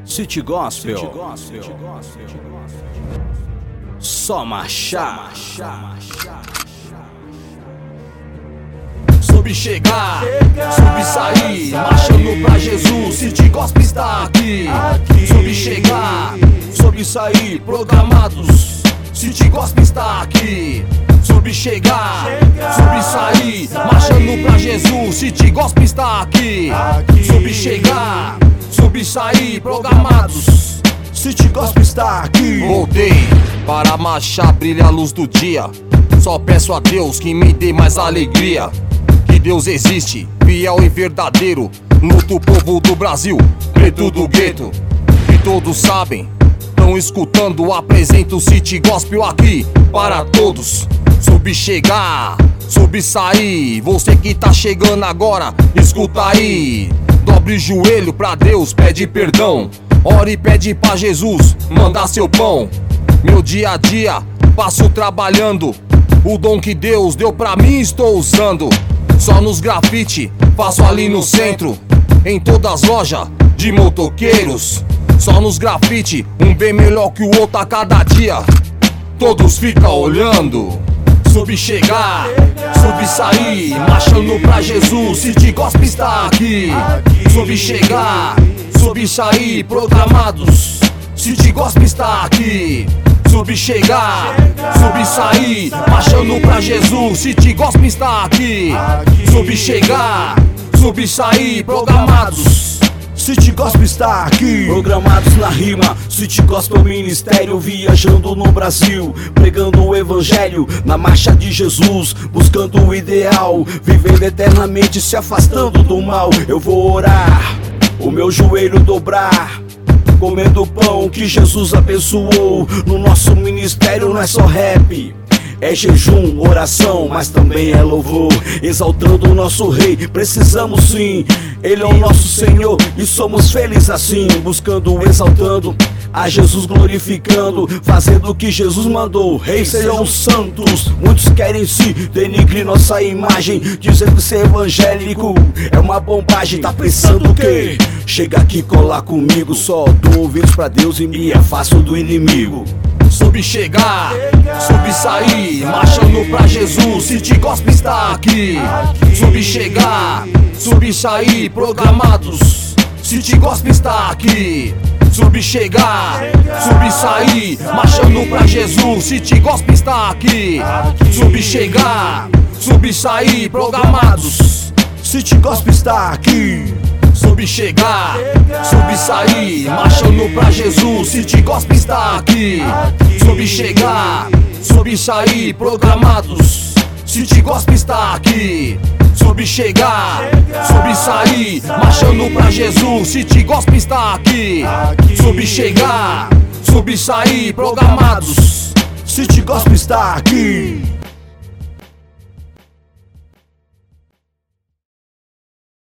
City Gospel. Só marchar. Soube chegar, soube sair, marchando pra Jesus. City Gospel está aqui. Soube chegar, soube sair, programados. City Gospel está aqui. Soube chegar, soube sair, marchando pra Jesus. City Gospel está aqui. Soube chegar, soube sair, programados. City Gospel está aqui. Voltei para marchar, brilha a luz do dia. Só peço a Deus que me dê mais alegria. Que Deus existe, fiel e verdadeiro. Luto o povo do Brasil, preto do gueto. E todos sabem, estão escutando, apresento o City Gospel aqui para todos. Soube chegar, soube sair. Você que tá chegando agora, escuta aí. Dobre o joelho pra Deus, pede perdão. Ora e pede pra Jesus mandar seu pão. Meu dia a dia passo trabalhando. O dom que Deus deu pra mim estou usando. Só nos grafite, faço ali no centro. Em todas as lojas de motoqueiros. Só nos grafite, um bem melhor que o outro a cada dia. Todos ficam olhando. Soube chegar, soube sair, marchando pra Jesus. City Gospel está aqui. Soube chegar, soube sair, programados. City Gospel está aqui. Soube chegar, soube sair, marchando pra Jesus. City Gospel está aqui. Soube chegar, soube sair, programados. City Gospel está aqui. Programados na rima, City Gospel Ministério, viajando no Brasil, pregando o Evangelho na marcha de Jesus, buscando o ideal, vivendo eternamente, se afastando do mal. Eu vou orar, o meu joelho dobrar, comendo o pão que Jesus abençoou. No nosso ministério não é só rap, é jejum, oração, mas também é louvor. Exaltando o nosso rei, precisamos sim. Ele é o nosso Senhor e somos felizes assim. Buscando, exaltando a Jesus, glorificando, fazendo o que Jesus mandou. Reis sejam os santos. Muitos querem se denigrir nossa imagem, dizendo que ser evangélico é uma bombagem. Tá pensando o quê? Chega aqui, colar comigo. Só dou ouvidos pra Deus e me afasto do inimigo. Soube chegar, soube sair, marchando pra Jesus. City Gospel está aqui. Soube chegar, soube sair, programados. City Gospel está aqui. Soube chegar, soube sair, marchando pra Jesus. City Gospel está aqui. Soube chegar, soube sair, programados. City Gospel está aqui. Soube chegar, soube sair, marchando pra Jesus. City Gospel está aqui. Soube chegar, soube sair, programados. City Gospel está aqui. Soube chegar, soube sair, marchando pra Jesus. City Gospel está aqui. Soube chegar, soube sair, programados. City Gospel está aqui.